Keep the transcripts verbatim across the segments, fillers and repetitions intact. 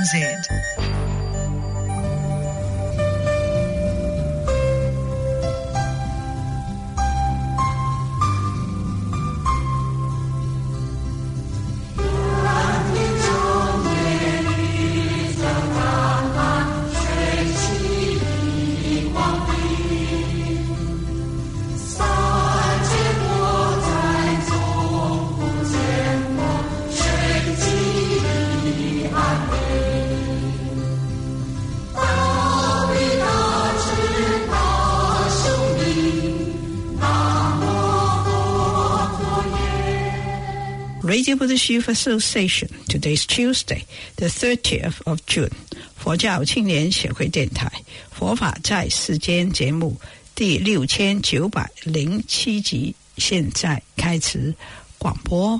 Z。Radio Buddhist Youth Association. Today is Tuesday, the thirtieth of June. 佛教青年协会电台佛法在世间节目第六千九百零七集，现在开始广播。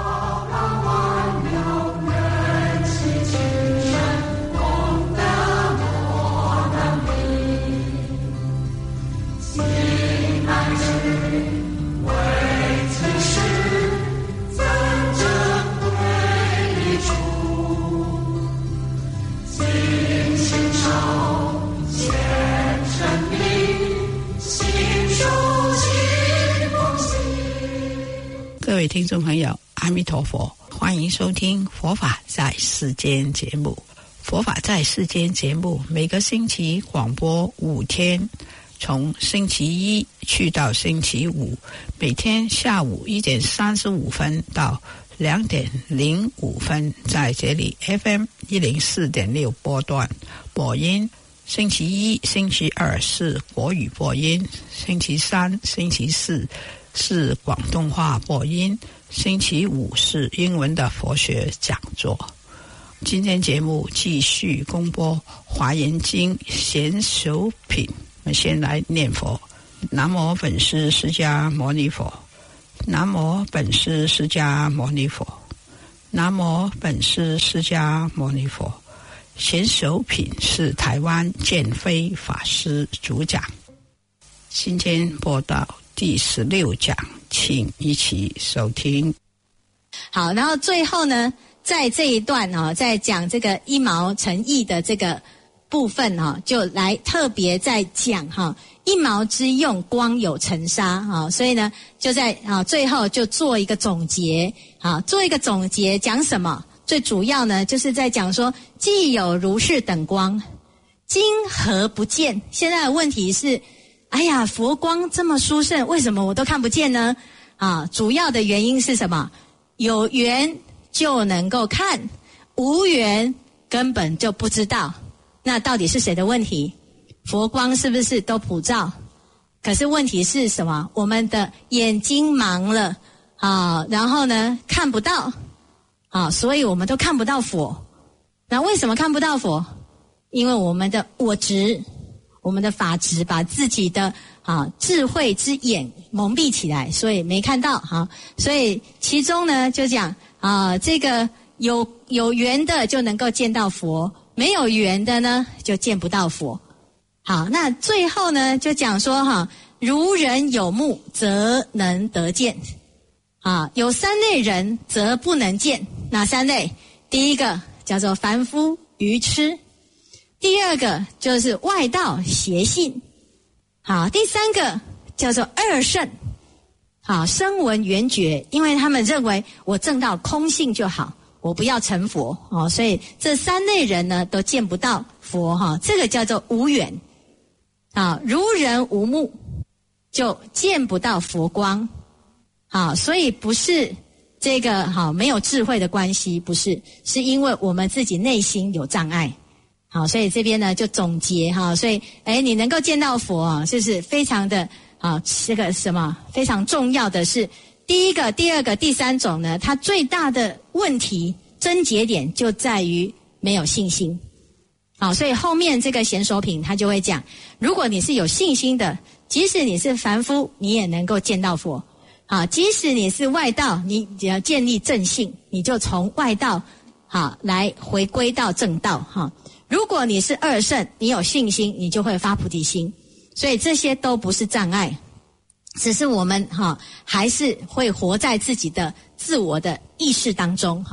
各位听众朋友，阿弥陀佛，欢迎收听佛法在世间节目。佛法在世间节目每个星期广播五天，从星期一去到星期五，每天下午一点三十五分到两点零五分，在这里 F M 一零四点六波段播音。星期一、星期二是国语播音，星期三、星期四是广东话播音，星期五是英文的佛学讲座。今天节目继续公播华严经贤手品。我们先来念佛。南无本师释迦牟尼佛，南无本师释迦牟尼佛，南无本师释迦牟尼佛。贤手品是台湾建飞法师主讲。今天播到第十六讲，请一起收听。 好，然后最后呢，在这一段哦，在讲这个一毛成义的这个部分哈、哦，就来特别在讲哈、哦，一毛之用，光有尘沙哈、哦，所以呢，就在啊、哦、最后就做一个总结啊，做一个总结，讲什么？最主要呢，就是在讲说，既有如是等光，今何不见？现在的问题是，哎呀，佛光这么殊胜，为什么我都看不见呢？啊，主要的原因是什么？有缘就能够看，无缘根本就不知道。那到底是谁的问题？佛光是不是都普照？可是问题是什么？我们的眼睛盲了啊，然后呢看不到啊，所以我们都看不到佛。那为什么看不到佛？因为我们的我执，我们的法执把自己的啊智慧之眼蒙蔽起来，所以没看到哈、啊。所以其中呢就讲啊，这个有有缘的就能够见到佛，没有缘的呢就见不到佛。好，那最后呢就讲说哈、啊，如人有目则能得见。啊，有三类人则不能见，哪三类？第一个叫做凡夫愚痴，第二个就是外道邪信，好，第三个叫做二圣，好，声闻缘觉，因为他们认为我证到空性就好，我不要成佛哦，所以这三类人呢都见不到佛哈，这个叫做无缘啊，如人无目就见不到佛光。好，所以不是这个好没有智慧的关系，不是，是因为我们自己内心有障碍。好，所以这边呢就总结哈，所以哎，你能够见到佛啊，就是非常的啊，这个什么非常重要的是第一个、第二个、第三种呢，它最大的问题症结点就在于没有信心。好，所以后面这个贤手品他就会讲，如果你是有信心的，即使你是凡夫，你也能够见到佛。好，即使你是外道，你只要建立正信，你就从外道好来回归到正道哈。如果你是二圣，你有信心，你就会发菩提心，所以这些都不是障碍，只是我们哈还是会活在自己的自我的意识当中哈。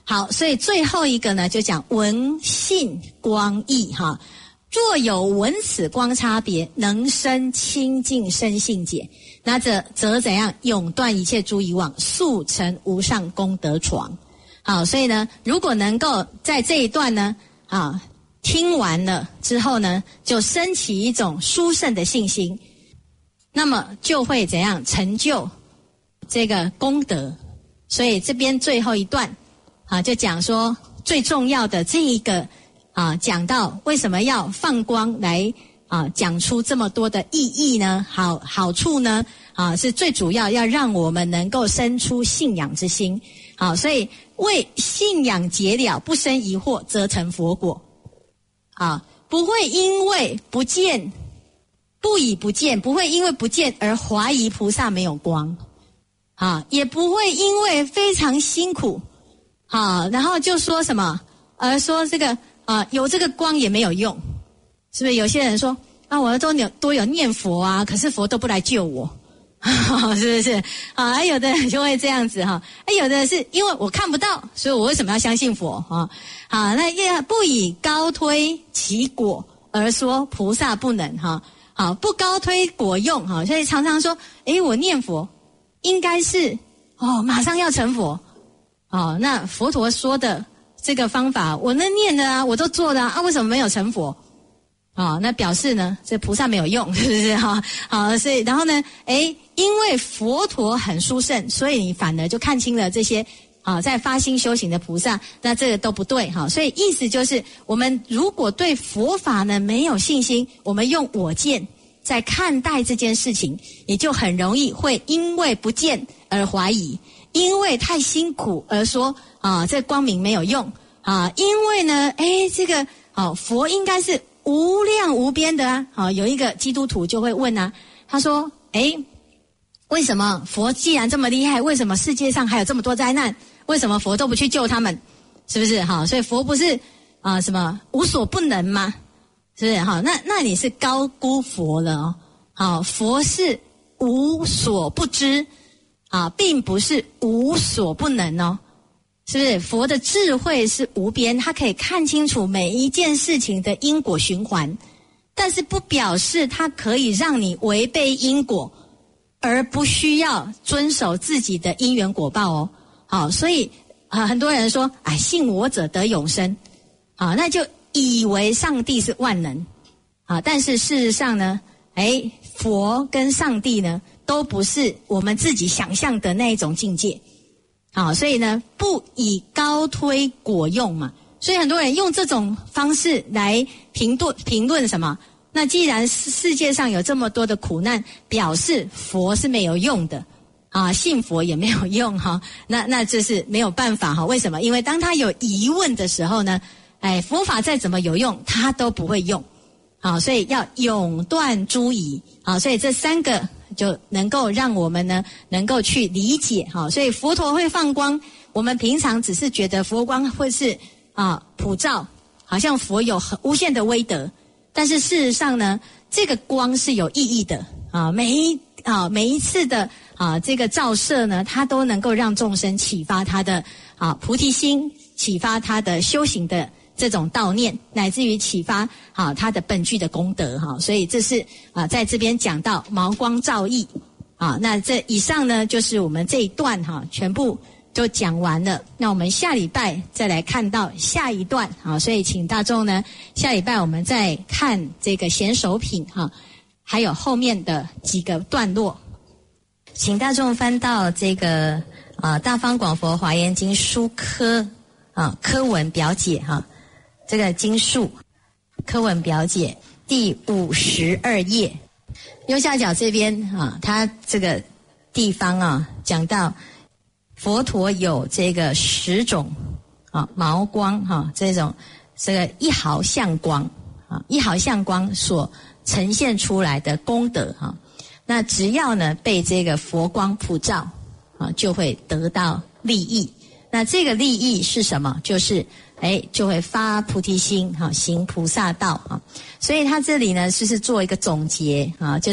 好，所以最后一个呢，就讲闻性光异哈。若有闻此光差别，能生清净身性解，那则则怎样？永断一切诸疑妄，速成无上功德床。好，所以呢，如果能够在这一段呢，啊，听完了之后呢，就升起一种殊胜的信心，那么就会怎样成就这个功德。所以这边最后一段啊，就讲说最重要的这一个啊，讲到为什么要放光来啊，讲出这么多的意义呢？好好处呢？啊，是最主要要让我们能够生出信仰之心。好，所以为信仰解了，不生疑惑，则成佛果。啊，不会因为不见，不以不见，不会因为不见而怀疑菩萨没有光。啊，也不会因为非常辛苦，啊，然后就说什么，而说这个啊有这个光也没有用，是不是？有些人说啊，我都有都有念佛啊，可是佛都不来救我，是不是？啊，还有的人就会这样子哈，还有的是因为我看不到，所以我为什么要相信佛啊？好，那也不以高推其果而说菩萨不能哈，好，不高推果用哈，所以常常说，诶，我念佛。应该是哦，马上要成佛哦。那佛陀说的这个方法，我那念的啊，我都做的啊，啊为什么没有成佛？哦，那表示呢，这菩萨没有用，是不是哈？好，所以然后呢，诶，因为佛陀很殊胜，所以你反而就看清了这些啊，在发心修行的菩萨，那这个都不对哈。所以意思就是，我们如果对佛法呢没有信心，我们用我见。在看待这件事情，你就很容易会因为不见而怀疑，因为太辛苦而说啊，这光明没有用啊，因为呢，诶，这个啊，佛应该是无量无边的啊。好，有一个基督徒就会问啊，他说，诶，为什么佛既然这么厉害，为什么世界上还有这么多灾难？为什么佛都不去救他们？是不是？好，所以佛不是啊什么无所不能吗？是不是？好，那那你是高估佛了哦。好，佛是无所不知啊，并不是无所不能哦。是不是？佛的智慧是无边，他可以看清楚每一件事情的因果循环，但是不表示他可以让你违背因果，而不需要遵守自己的因缘果报哦。好，所以啊，很多人说，哎，信我者得永生，啊，那就。以为上帝是万能啊，但是事实上呢，哎，佛跟上帝呢都不是我们自己想象的那一种境界，好，所以呢不以高推果用嘛，所以很多人用这种方式来评论评论什么？那既然世界上有这么多的苦难，表示佛是没有用的啊，信佛也没有用哈，那那这是没有办法哈，为什么？因为当他有疑问的时候呢？哎，佛法再怎么有用，他都不会用，好，所以要永断诸疑，好，所以这三个就能够让我们呢能够去理解，好，所以佛陀会放光，我们平常只是觉得佛光会是啊普照，好像佛有很无限的威德，但是事实上呢，这个光是有意义的啊，每一啊每一次的啊这个照射呢，它都能够让众生启发他的啊菩提心，启发他的修行的。这种悼念，乃至于启发啊他的本具的功德哈，所以这是啊在这边讲到毛光照熠啊。那这以上呢就是我们这一段哈全部就讲完了。那我们下礼拜再来看到下一段啊，所以请大众呢下礼拜我们再看这个贤首品哈，还有后面的几个段落，请大众翻到这个啊大方广佛华严经书科啊科文表解哈。这个经述科文表解第五十二页，右下角这边啊，它这个地方啊，讲到佛陀有这个十种啊毛光哈、啊，这种这个一毫相光啊，一毫相光所呈现出来的功德哈、啊，那只要呢被这个佛光普照啊，就会得到利益。那这个利益是什么？就是哎，就会发菩提心，哈，行菩萨道啊。所以他这里呢，就是做一个总结啊，就是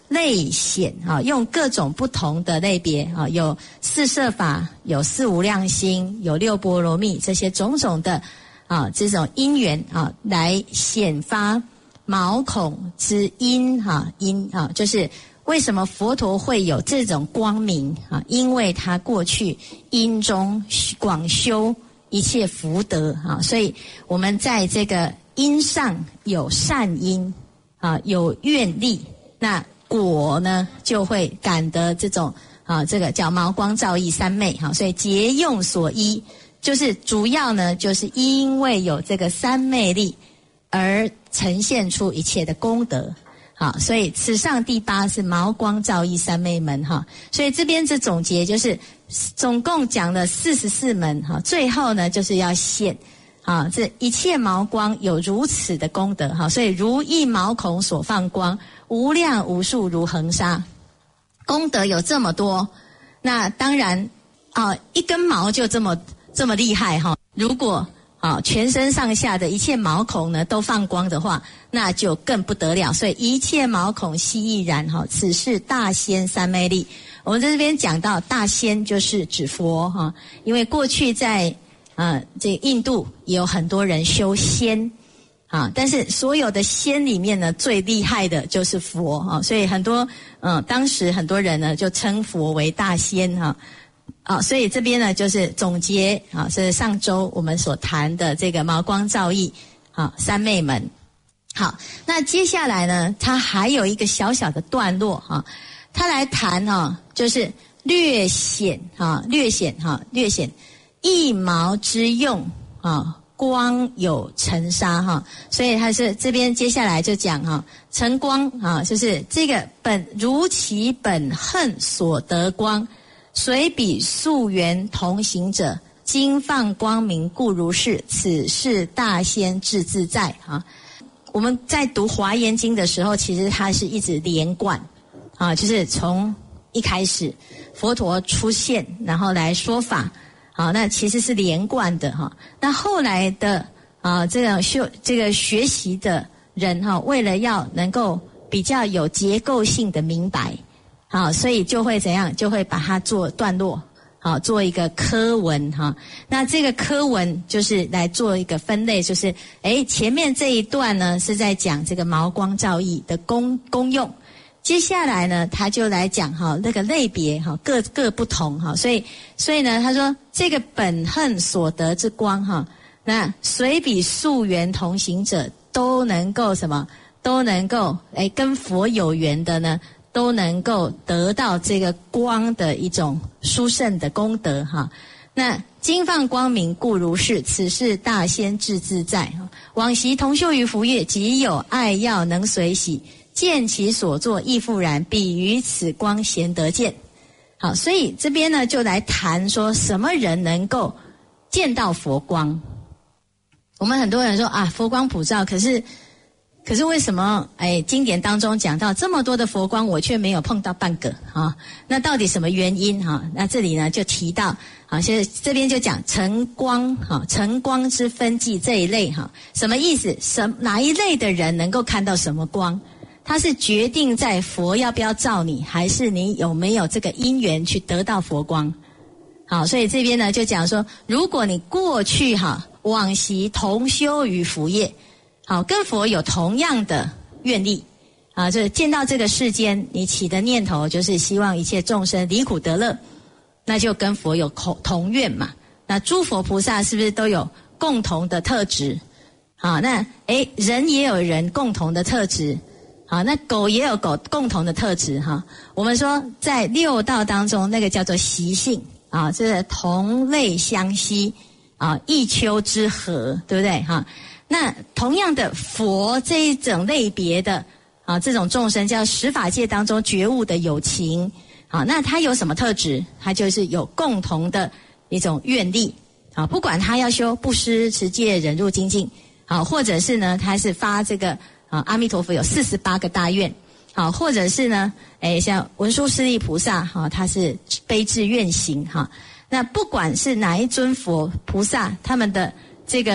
类显啊，用各种不同的类别啊，有四摄法，有四无量心，有六波罗蜜，这些种种的啊这种因缘啊，来显发毛孔之因哈因啊，就是为什么佛陀会有这种光明啊？因为他过去因中广修一切福德啊，所以我们在这个因上有善因啊，有愿力，那果呢就会感得这种啊，这个叫毛光照翳三昧哈，所以节用所依，就是主要呢，就是因为有这个三昧力而呈现出一切的功德。好，所以此上第八是毛光照翳三昧门哈，所以这边这总结就是总共讲了四十四门哈，最后呢就是要现啊，这一切毛光有如此的功德哈，所以如一毛孔所放光，无量无数如恒沙，功德有这么多，那当然啊，一根毛就这么这么厉害哈，如果啊，全身上下的一切毛孔呢都放光的话，那就更不得了。所以一切毛孔悉亦然哈，此是大仙三昧力。我们在这边讲到大仙就是指佛哈，因为过去在呃这个印度也有很多人修仙啊，但是所有的仙里面呢，最厉害的就是佛啊，所以很多嗯、呃、当时很多人呢就称佛为大仙哈。啊，所以这边呢就是总结啊，是上周我们所谈的这个毛光照翳啊三昧门。好，那接下来呢，它还有一个小小的段落哈，它来谈哈，就是略显哈，略显哈，略显一毛之用啊，光有尘沙哈，所以它是这边接下来就讲哈，尘光啊，就是这个本如其本恨所得光。随彼溯源同行者，今放光明故如是，此是大仙智自在啊。我们在读华严经的时候，其实它是一直连贯啊，就是从一开始佛陀出现，然后来说法，啊，那其实是连贯的哈。那后来的啊，这样修这个学习的人哈，为了要能够比较有结构性的明白。好，所以就会怎样？就会把它做段落，好，做一个科文哈。那这个科文就是来做一个分类，就是诶，前面这一段呢是在讲这个毛光照翳的功功用，接下来呢他就来讲哈那个类别哈各各不同哈，所以所以呢他说这个本恨所得之光哈，那随彼溯源同行者都能够什么？都能够诶跟佛有缘的呢。都能够得到这个光的一种殊胜的功德哈。那今放光明故如是，此是大仙智自在。往昔同修于福业，即有爱要能随喜，见其所作亦复然，彼于此光咸得见。好，所以这边呢就来谈说什么人能够见到佛光。我们很多人说啊，佛光普照，可是可是为什么哎经典当中讲到这么多的佛光，我却没有碰到半个啊？那到底什么原因哈？那这里呢就提到啊，现在这边就讲晨光哈，晨光之分际这一类哈，什么意思？什哪一类的人能够看到什么光？它是决定在佛要不要照你，还是你有没有这个因缘去得到佛光？好，所以这边呢就讲说，如果你过去哈往昔同修于福业。好，跟佛有同样的愿力啊，就是见到这个世间，你起的念头就是希望一切众生离苦得乐，那就跟佛有同愿嘛。那诸佛菩萨是不是都有共同的特质？好，那诶人也有人共同的特质，好，那狗也有狗共同的特质哈。我们说在六道当中，那个叫做习性啊，这同类相吸啊，一丘之貉，对不对哈？那同样的佛这一种类别的啊，这种众生叫十法界当中觉悟的有情，好，那他有什么特质？他就是有共同的一种愿力，好，不管他要修布施、持戒、忍辱、精进，好，或者是呢，他是发这个啊，阿弥陀佛有四十八个大愿，好，或者是呢，诶，像文殊师利菩萨哈，他是悲智愿行哈，那不管是哪一尊佛菩萨，他们的这个。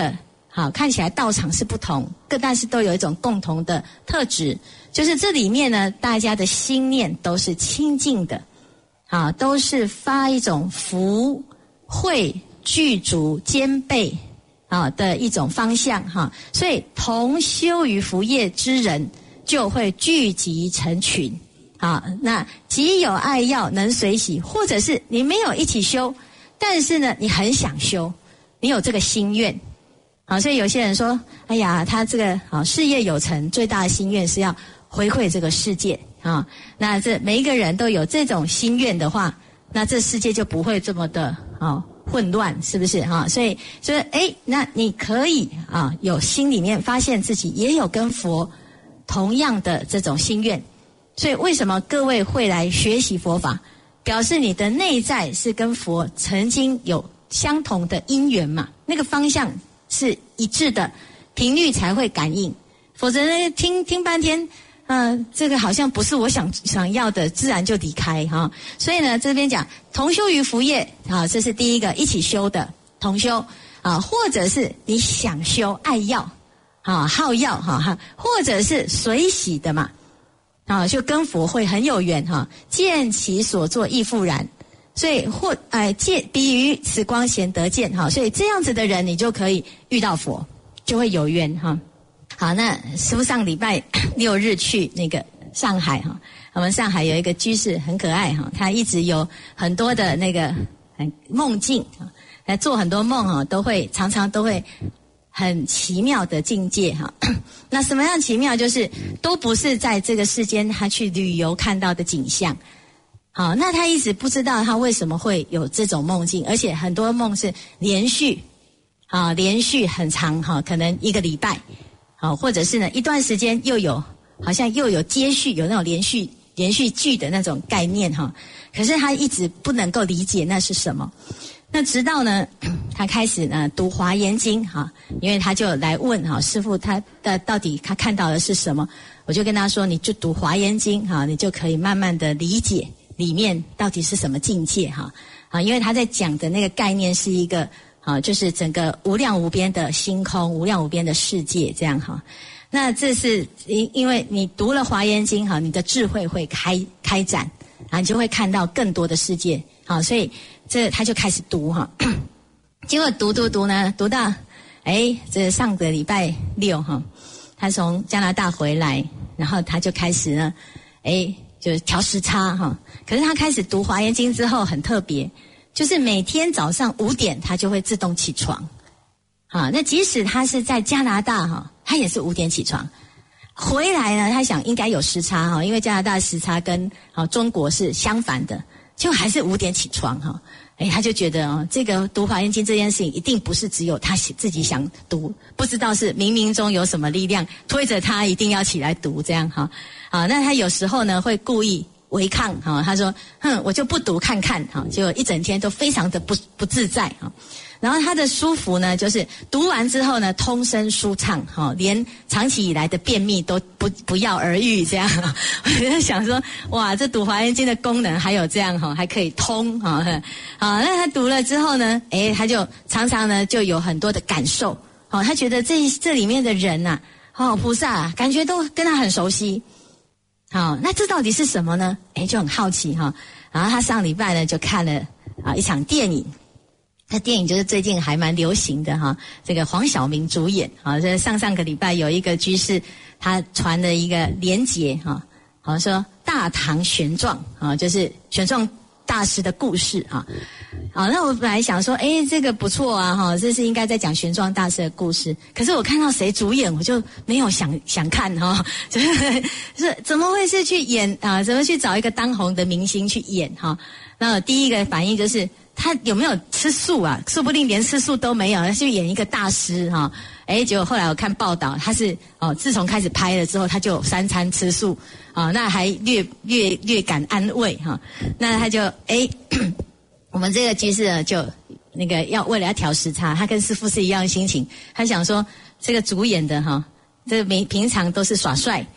好，看起来道场是不同，各但是都有一种共同的特质，就是这里面呢，大家的心念都是清净的，啊，都是发一种福慧具足兼备啊的一种方向哈，所以同修于福业之人就会聚集成群。好，那即有爱要能随喜，或者是你没有一起修，但是呢，你很想修，你有这个心愿。好，所以有些人说，哎呀，他这个好事业有成，最大的心愿是要回馈这个世界啊。那这每一个人都有这种心愿的话，那这世界就不会这么的啊混乱，是不是哈？所以就是哎，那你可以啊有心里面发现自己也有跟佛同样的这种心愿。所以为什么各位会来学习佛法，表示你的内在是跟佛曾经有相同的因缘嘛，那个方向是一致的，频率才会感应，否则呢听听半天，嗯、呃，这个好像不是我想想要的，自然就离开哈。所以呢，这边讲同修于福业，啊，这是第一个一起修的同修啊，或者是你想修爱要啊好要哈哈，或者是随喜的嘛，啊，就跟佛会很有缘哈，见其所作亦复然。所以或哎见比于此光贤得见哈，所以这样子的人你就可以遇到佛，就会有缘哈。好，那师父上礼拜六日去那个上海哈，我们上海有一个居士很可爱哈，他一直有很多的那个很梦境啊，来做很多梦哈，都会常常都会很奇妙的境界哈。那什么样奇妙？就是都不是在这个世间他去旅游看到的景象。好，那他一直不知道他为什么会有这种梦境，而且很多梦是连续，啊，连续很长哈，可能一个礼拜，好，或者是呢一段时间又有，好像又有接续，有那种连续连续剧的那种概念哈。可是他一直不能够理解那是什么。那直到呢，他开始呢读《华严经》哈，因为他就来问哈师父他的到底他看到的是什么，我就跟他说，你就读《华严经》哈，你就可以慢慢的理解里面到底是什么境界哈啊，因为他在讲的那个概念是一个啊，就是整个无量无边的星空，无量无边的世界这样哈。那这是因因为你读了《华严经》哈，你的智慧会开开展啊，你就会看到更多的世界啊，所以这他就开始读哈，结果读读读呢，读到哎，这上个礼拜六哈，他从加拿大回来，然后他就开始呢，哎。就是调时差哈，可是他开始读《华严经》之后很特别，就是每天早上五点他就会自动起床，啊，那即使他是在加拿大哈，他也是五点起床。回来呢，他想应该有时差哈，因为加拿大时差跟啊中国是相反的，就还是五点起床哈。哎，他就觉得哦，这个读《华严经》这件事情一定不是只有他自己想读，不知道是冥冥中有什么力量推着他一定要起来读这样哈。好，那他有时候呢会故意违抗哈，他说哼，我就不读看看哈，结果一整天都非常的不不自在哈。然后他的舒服呢，就是读完之后呢，通身舒畅哈，连长期以来的便秘都不不药而愈这样。我就想说，哇，这读华严经的功能还有这样哈，还可以通哈。好，那他读了之后呢，哎，他就常常呢就有很多的感受，好，他觉得这这里面的人呐、啊，哦，菩萨啊，感觉都跟他很熟悉。好，那这到底是什么呢？哎，就很好奇哈。然后他上礼拜呢就看了啊一场电影。那电影就是最近还蛮流行的哈，这个黄晓明主演啊，这上上个礼拜有一个居士他传了一个连结哈，好说大唐玄奘啊，就是玄奘大师的故事啊。好，那我本来想说，哎，这个不错啊哈，这是应该在讲玄奘大师的故事。可是我看到谁主演，我就没有想想看哈，就是是怎么会是去演啊？怎么去找一个当红的明星去演哈？那第一个反应就是他有没有吃素啊？说不定连吃素都没有，他去演一个大师哈。哎，结果后来我看报道，他是哦，自从开始拍了之后，他就三餐吃素啊，那还略略略感安慰哈。那他就哎，我们这个居士呢，就那个要为了要调时差，他跟师父是一样的心情，他想说这个主演的哈，这个平平常都是耍帅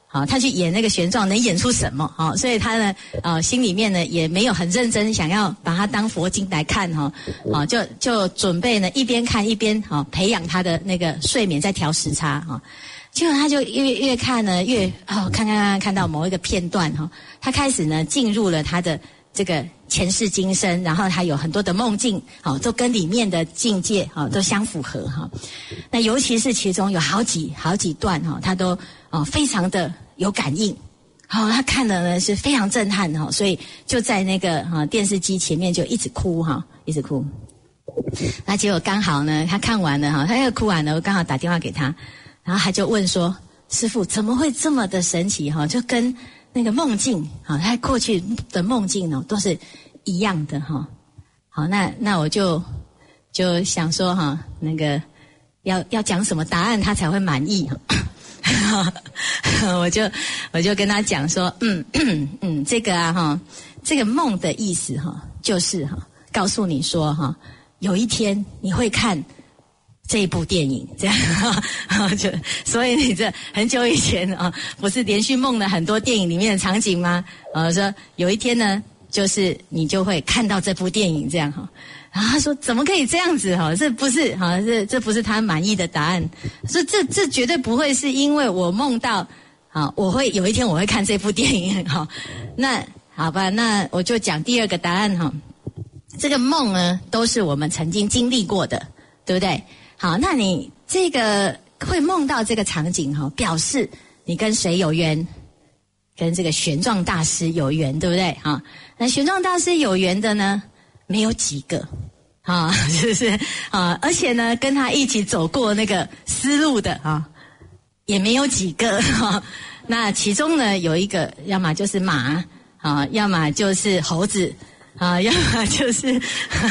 好，他去演那个玄奘能演出什么？好，所以他呢，呃，心里面呢也没有很认真想要把它当佛经来看哈，好，就就准备呢一边看一边好培养他的那个睡眠，在调时差哈。结果他就越越看呢越哦，看看看看到某一个片段哈，他开始呢进入了他的这个前世今生，然后他有很多的梦境，好，都跟里面的境界好都相符合哈。那尤其是其中有好几好几段哈，他都哦非常的有感应，好，他看了呢是非常震撼哈，所以就在那个哈电视机前面就一直哭哈，一直哭。那结果刚好呢，他看完了哈，他又哭完了，我刚好打电话给他，然后他就问说：“师父怎么会这么的神奇哈？就跟那个梦境啊，他过去的梦境呢都是一样的哈。”好，那那我就就想说哈，那个要要讲什么答案他才会满意哈？我就我就跟他讲说，嗯嗯，这个啊哈，这个梦的意思哈，就是哈，告诉你说哈，有一天你会看这一部电影，这样哈，就所以你这很久以前啊，不是连续梦了很多电影里面的场景吗？呃，说有一天呢，就是你就会看到这部电影这样哈。然后他说怎么可以这样子哈？这不是哈，这这不是他满意的答案。说这这绝对不会是因为我梦到，好，我会有一天我会看这部电影哈。那好吧，那我就讲第二个答案哈。这个梦呢，都是我们曾经经历过的，对不对？好，那你这个会梦到这个场景哈，表示你跟谁有缘？跟这个玄奘大师有缘，对不对？哈，那玄奘大师有缘的呢？没有几个，啊，是不是啊？而且呢，跟他一起走过那个丝路的啊，也没有几个哈。那其中呢，有一个，要么就是马啊，要么就是猴子啊，要么就是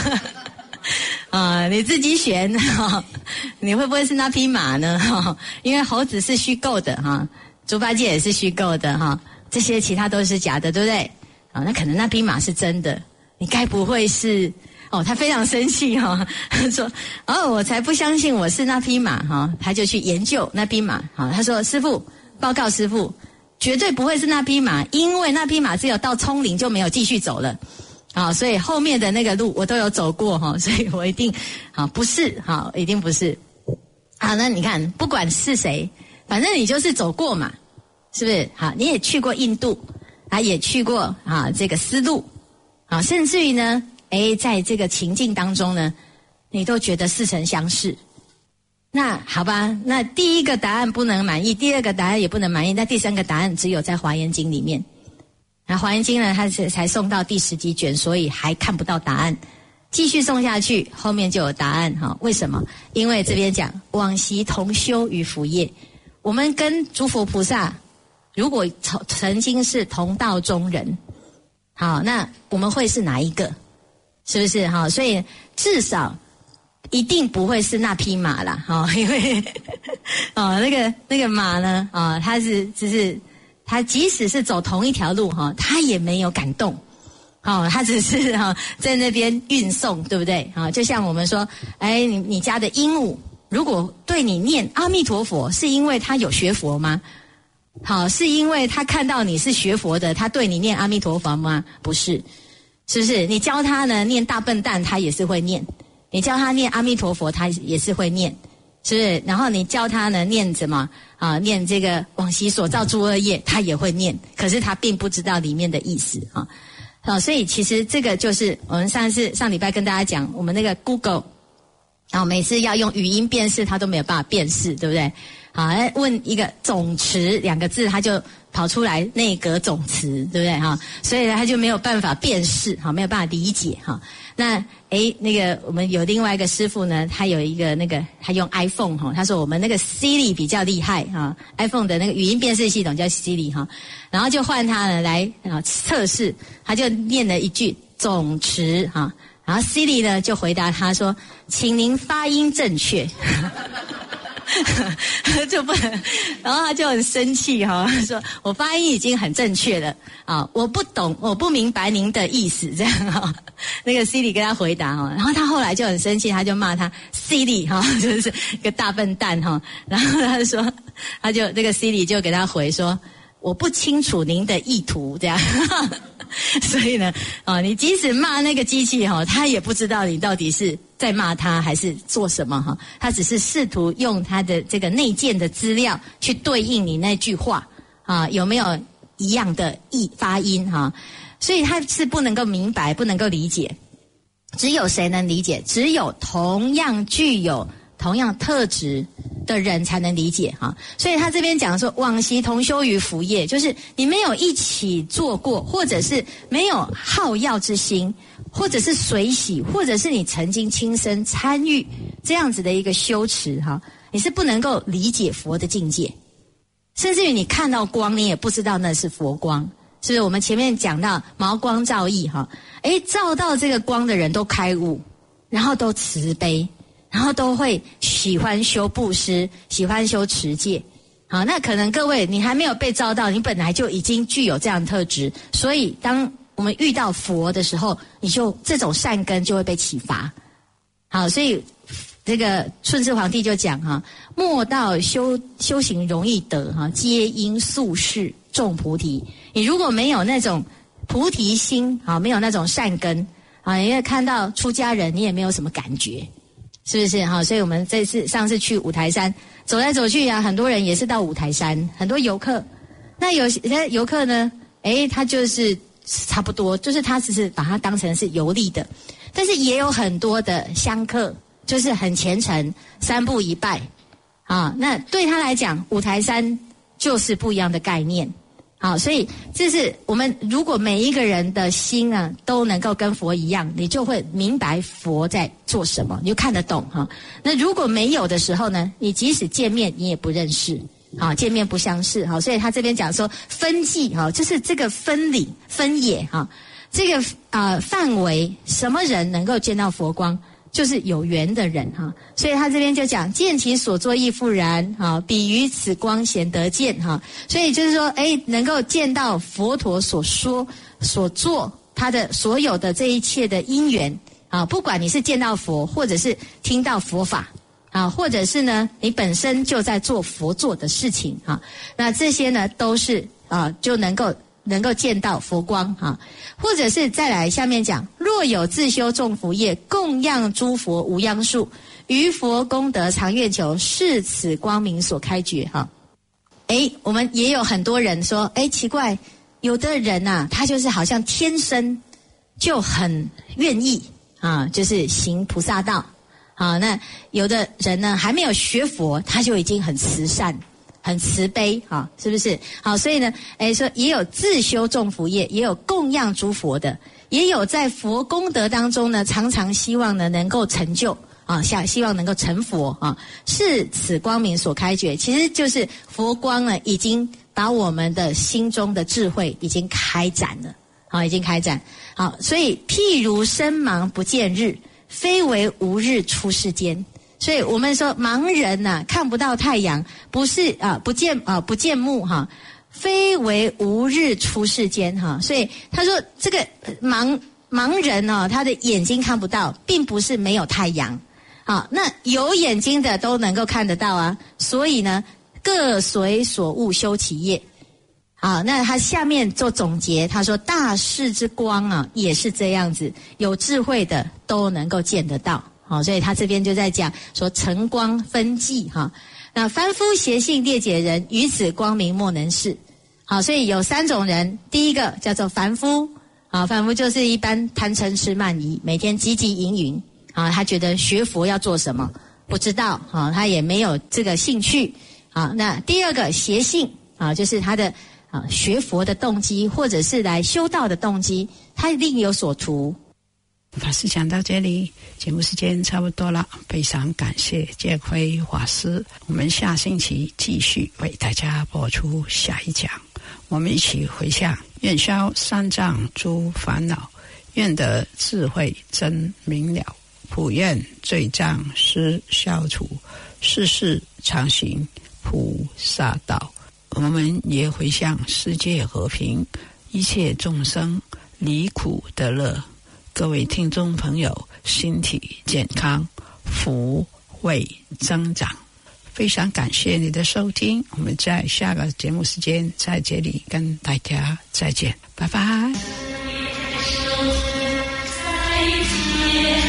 啊，你自己选哈。你会不会是那匹马呢？哈，因为猴子是虚构的哈，猪八戒也是虚构的哈，这些其他都是假的，对不对？啊，那可能那匹马是真的。你该不会是哦？他非常生气哈、哦，他说：“哦，我才不相信我是那匹马哈、哦！”他就去研究那匹马哈、哦。他说：“师父，报告师父，绝对不会是那匹马，因为那匹马只有到葱岭就没有继续走了，啊、哦，所以后面的那个路我都有走过哈、哦，所以我一定啊、哦、不是哈、哦，一定不是。好，那你看，不管是谁，反正你就是走过嘛，是不是？好，你也去过印度，啊，也去过啊这个丝路。”啊，甚至于呢，哎，在这个情境当中呢，你都觉得似曾相识。那好吧，那第一个答案不能满意，第二个答案也不能满意，那第三个答案只有在《华严经》里面。那《华严经》呢，它是才送到第十几卷，所以还看不到答案。继续送下去，后面就有答案哈。为什么？因为这边讲往昔同修于福业，我们跟诸佛菩萨如果曾曾经是同道中人。好，那我们会是哪一个？是不是？好，所以至少一定不会是那匹马啦。好，因为哦，那个那个马呢，啊、哦，它是只是它即使是走同一条路哈，它也没有感动。好、哦，它只是哈、哦、在那边运送，对不对？啊、哦，就像我们说，哎，你你家的鹦鹉，如果对你念阿弥陀佛，是因为它有学佛吗？好，是因为他看到你是学佛的，他对你念阿弥陀佛吗？不是，是不是？你教他呢念大笨蛋，他也是会念；你教他念阿弥陀佛，他也是会念，是不是？然后你教他呢念什么啊？念这个往昔所造诸恶业，他也会念，可是他并不知道里面的意思啊。好，所以其实这个就是我们上次上礼拜跟大家讲，我们那个 Google， 然后每次要用语音辨识，它都没有办法辨识，对不对？好，问一个总持两个字，他就跑出来内阁总持，对不对哈？所以他就没有办法辨识，好，没有办法理解哈。那诶，那个我们有另外一个师父呢，他有一个那个他用 iPhone 哈，他说我们那个 Siri 比较厉害哈 ，iPhone 的那个语音辨识系统叫 Siri 哈，然后就换他呢来啊测试，他就念了一句总持哈，然后 Siri 呢就回答他说，请您发音正确。就不能，然后他就很生气哈，说我发音已经很正确了啊，我不懂，我不明白您的意思，这样哈。那个 Siri 跟他回答哈，然后他后来就很生气，他就骂他 Siri 哈，就是个大笨蛋哈。然后他说，他就那个 Siri 就给他回说， 我不清楚您的意图，这样。所以呢，啊，你即使骂那个机器哈，它也不知道你到底是在骂它还是做什么哈，它只是试图用它的这个内建的资料去对应你那句话啊，有没有一样的意发音哈？所以它是不能够明白，不能够理解。只有谁能理解？只有同样具有同样特质的人才能理解哈。所以他这边讲说，往昔同修于福业，就是你没有一起做过，或者是没有好要之心，或者是随喜，或者是你曾经亲身参与这样子的一个修持哈，你是不能够理解佛的境界。甚至于你看到光，你也不知道那是佛光。是不是我们前面讲到毛光照翳哈？诶，照到这个光的人都开悟，然后都慈悲，然后都会喜欢修布施，喜欢修持戒。好，那可能各位你还没有被照到，你本来就已经具有这样的特质，所以当我们遇到佛的时候，你就这种善根就会被启发。好，所以这个顺治皇帝就讲哈，莫道修修行容易得哈，皆因宿世种菩提。你如果没有那种菩提心啊，没有那种善根啊，因为看到出家人你也没有什么感觉，是不是哈？所以我们这次上次去五台山走来走去啊，很多人也是到五台山，很多游客。那有些游客呢，诶，他就是差不多，就是他只是把它当成是游历的，但是也有很多的香客，就是很虔诚，三步一拜啊。那对他来讲，五台山就是不一样的概念。好，所以这是我们如果每一个人的心啊都能够跟佛一样，你就会明白佛在做什么，你就看得懂哈。那如果没有的时候呢，你即使见面你也不认识，好，见面不相识，好，所以他这边讲说分际哈，就是这个分理分野哈，这个啊、呃、范围，什么人能够见到佛光？就是有缘的人哈，所以他这边就讲见其所作亦复然哈，比于此光贤得见哈，所以就是说，哎，能够见到佛陀所说所做他的所有的这一切的因缘啊，不管你是见到佛，或者是听到佛法啊，或者是呢你本身就在做佛做的事情啊，那这些呢都是啊就能够。能够见到佛光哈，或者是再来下面讲，若有自修众福业，供养诸佛无央数，于佛功德常愿求，是此光明所开觉哈。诶，我们也有很多人说，诶，奇怪，有的人啊，他就是好像天生就很愿意啊，就是行菩萨道啊。那有的人呢，还没有学佛，他就已经很慈善。很慈悲啊，是不是？好，所以呢，哎，说也有自修众福业，也有供养诸佛的，也有在佛功德当中呢，常常希望呢能够成就啊，想希望能够成佛啊，是此光明所开觉，其实就是佛光呢，已经把我们的心中的智慧已经开展了，好，已经开展。好，所以譬如身盲不见日，非为无日出世间。所以我们说盲人呐、啊、看不到太阳，不是啊不见啊不见目哈，非为无日出世间哈。所以他说这个盲盲人呢、哦，他的眼睛看不到，并不是没有太阳。好，那有眼睛的都能够看得到啊。所以呢，各随所悟修其业。好，那他下面做总结，他说大士之光啊，也是这样子，有智慧的都能够见得到。好，所以他这边就在讲说晨光分际哈，那凡夫邪性劣解人，于此光明莫能视。好，所以有三种人，第一个叫做凡夫，好，凡夫就是一般贪嗔痴慢疑，每天汲汲营营，啊，他觉得学佛要做什么不知道，啊，他也没有这个兴趣，啊，那第二个邪性，啊，就是他的啊学佛的动机，或者是来修道的动机，他另有所图。 法师讲到这里，节目时间差不多了，非常感谢建辉法师，我们下星期继续为大家播出下一讲，我们一起回向，愿消三障诸烦恼，愿得智慧真明了，普愿罪障施消除，世世常行菩萨道。我们也回向世界和平，一切众生离苦得乐。各位听众朋友，身体健康，福慧增长。 非常感谢你的收听，我们在下个节目时间在这里跟大家再见，拜拜。 再见。